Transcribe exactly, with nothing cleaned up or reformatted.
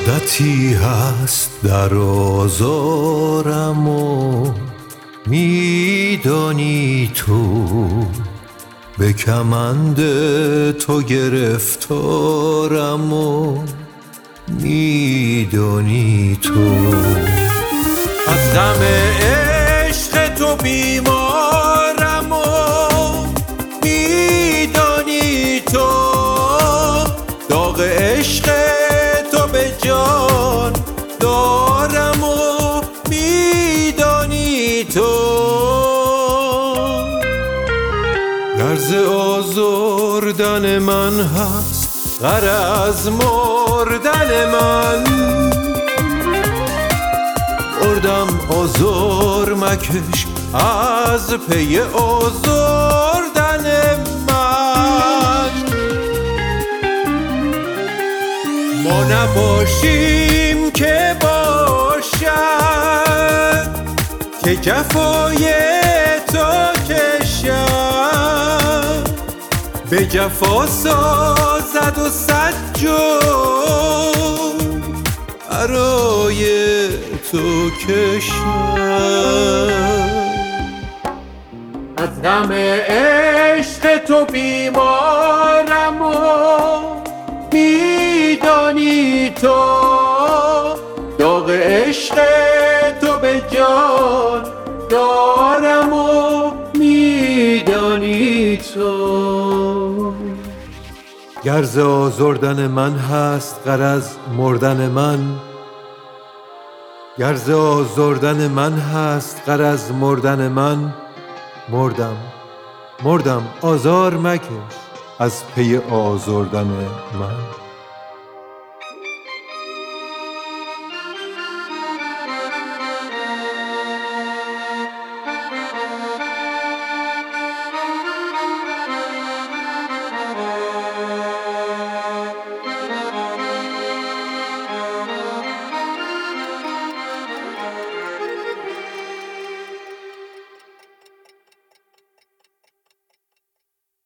مدتی هست در آزارم و میدانی تو به کمند تو گرفتارم و میدانی تو از غم عشق تو بیمارم و میدانی تو داغ عشق تو به جان دارم و میدانی تو درز آزردن من هست غرض مردن من مردم آزار مکش از پی آزردن من ما نباشیم که باشد که جفای تو کشد به جفا سازد و صد جور برای تو کشد از غم عشق تو بیمارم و میدانی تو داغ عشق تو به جان دارم و میدانی تو گر ز آزردن من هست غرض مردن من گر ز آزردن من هست غرض مردن من مردم مردم آزار مکش از پی آزردن من